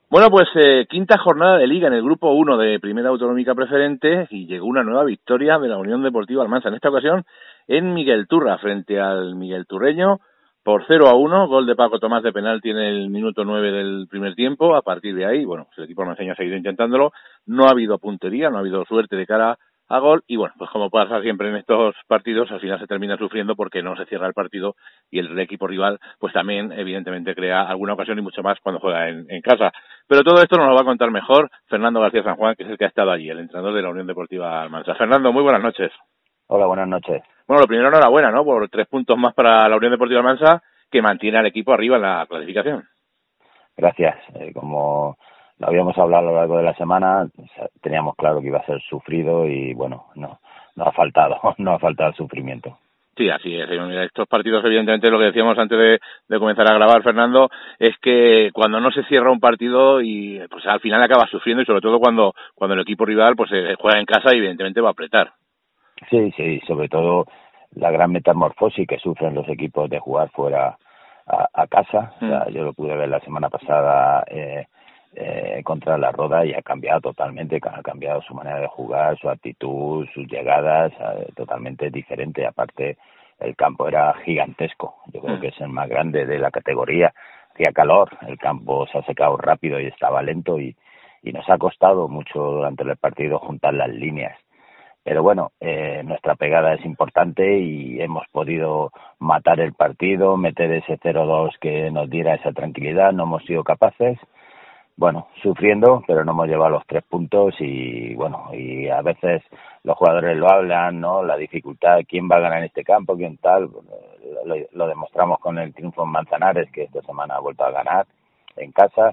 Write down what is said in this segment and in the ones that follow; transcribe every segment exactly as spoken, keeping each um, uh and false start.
Bueno, pues eh, quinta jornada de Liga en el Grupo uno de Primera Autonómica Preferente y llegó una nueva victoria de la Unión Deportiva Almansa, en esta ocasión en Miguelturra, frente al Miguelturreño, por cero a uno, gol de Paco Tomás de penalti en el minuto nueve del primer tiempo. A partir de ahí, bueno, el equipo almanceño ha seguido intentándolo, no ha habido puntería, no ha habido suerte de cara a gol, y bueno, pues como pasa siempre en estos partidos, al final se termina sufriendo porque no se cierra el partido y el equipo rival pues también evidentemente crea alguna ocasión y mucho más cuando juega en, en casa. Pero todo esto nos lo va a contar mejor Fernando García San Juan, que es el que ha estado allí, el entrenador de la Unión Deportiva Almansa. Fernando, muy buenas noches. Hola, buenas noches. Bueno, lo primero, enhorabuena, ¿no?, por tres puntos más para la Unión Deportiva Almansa, que mantiene al equipo arriba en la clasificación. Gracias. Eh, como lo habíamos hablado a lo largo de la semana, teníamos claro que iba a ser sufrido y bueno, no, no ha faltado, no ha faltado el sufrimiento. Sí, así es. Estos partidos, evidentemente, lo que decíamos antes de, de comenzar a grabar, Fernando, es que cuando no se cierra un partido y pues al final acaba sufriendo, y sobre todo cuando cuando el equipo rival pues eh, juega en casa y evidentemente va a apretar. Sí, sí, sobre todo la gran metamorfosis que sufren los equipos de jugar fuera a, a casa. Mm. O sea, yo lo pude ver la semana pasada eh, eh, contra la Roda y ha cambiado totalmente, ha cambiado su manera de jugar, su actitud, sus llegadas, eh, totalmente diferente. Aparte, el campo era gigantesco, yo creo mm. que es el más grande de la categoría. Hacía calor, el campo se ha secado rápido y estaba lento y, y nos ha costado mucho durante el partido juntar las líneas. Pero bueno, eh, nuestra pegada es importante y hemos podido matar el partido, meter ese cero dos que nos diera esa tranquilidad. No hemos sido capaces, bueno, sufriendo, pero no hemos llevado los tres puntos y bueno, y a veces los jugadores lo hablan, ¿no? La dificultad, quién va a ganar en este campo, quién tal, lo, lo demostramos con el triunfo en Manzanares, que esta semana ha vuelto a ganar en casa,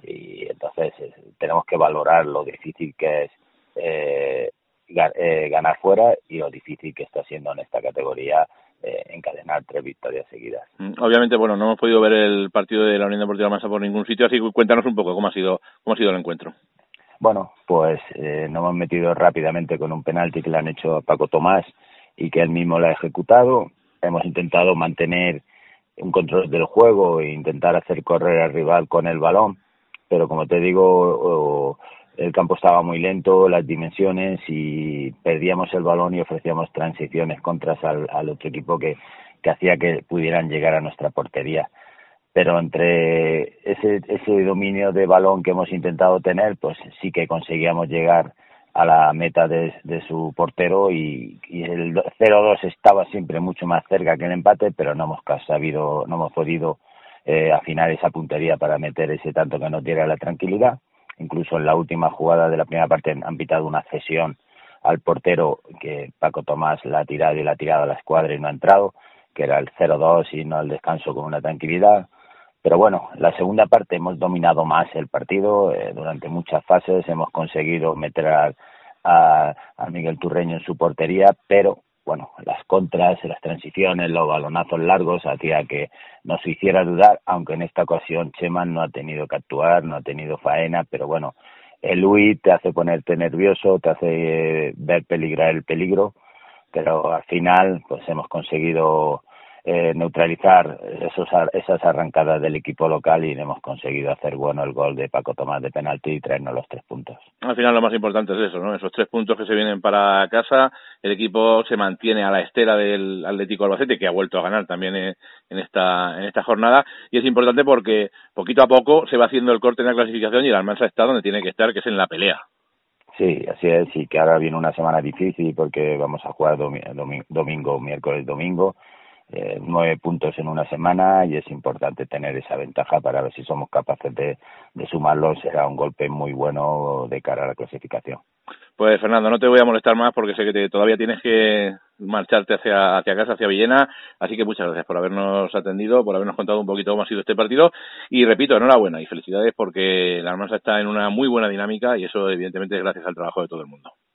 y entonces eh, tenemos que valorar lo difícil que es eh, Eh, ganar fuera y lo difícil que está siendo en esta categoría eh, encadenar tres victorias seguidas. Obviamente, bueno, no hemos podido ver el partido de la Unión Deportiva Almansa por ningún sitio, así que cuéntanos un poco cómo ha sido cómo ha sido el encuentro. Bueno, pues eh, nos hemos metido rápidamente con un penalti que le han hecho a Paco Tomás y que él mismo lo ha ejecutado. Hemos intentado mantener un control del juego e intentar hacer correr al rival con el balón, pero como te digo, oh, el campo estaba muy lento, las dimensiones, y perdíamos el balón y ofrecíamos transiciones contras al, al otro equipo que, que hacía que pudieran llegar a nuestra portería. Pero entre ese, ese dominio de balón que hemos intentado tener, pues sí que conseguíamos llegar a la meta de, de su portero y, y el cero dos estaba siempre mucho más cerca que el empate, pero no hemos sabido, no hemos podido eh, afinar esa puntería para meter ese tanto que nos diera la tranquilidad. Incluso en la última jugada de la primera parte han pitado una cesión al portero que Paco Tomás la ha tirado y la ha tirado a la escuadra y no ha entrado, que era el cero dos y no el descanso con una tranquilidad. Pero bueno, en la segunda parte hemos dominado más el partido, eh, durante muchas fases hemos conseguido meter a, a, a Miguelturreño en su portería, pero bueno, las contras, las transiciones, los balonazos largos hacía que nos hiciera dudar, aunque en esta ocasión Chema no ha tenido que actuar, no ha tenido faena, pero bueno, el huir te hace ponerte nervioso, te hace eh, ver peligrar el peligro, pero al final pues hemos conseguido eh, neutralizar esos, esas arrancadas del equipo local y hemos conseguido hacer bueno el gol de Paco Tomás de penalti y traernos los tres puntos. Al final lo más importante es eso, ¿no? Esos tres puntos que se vienen para casa, el equipo se mantiene a la estela del Atlético Albacete, que ha vuelto a ganar también en esta en esta jornada, y es importante porque poquito a poco se va haciendo el corte en la clasificación y el Almansa está donde tiene que estar, que es en la pelea. Sí, así es, y que ahora viene una semana difícil porque vamos a jugar domi- domingo, miércoles, domingo, eh, nueve puntos en una semana y es importante tener esa ventaja para ver si somos capaces de, de sumarlos. Será un golpe muy bueno de cara a la clasificación. Pues Fernando, no te voy a molestar más porque sé que te, todavía tienes que marcharte hacia, hacia casa, hacia Villena, así que muchas gracias por habernos atendido, por habernos contado un poquito cómo ha sido este partido y repito, enhorabuena y felicidades porque la Almansa está en una muy buena dinámica y eso evidentemente es gracias al trabajo de todo el mundo.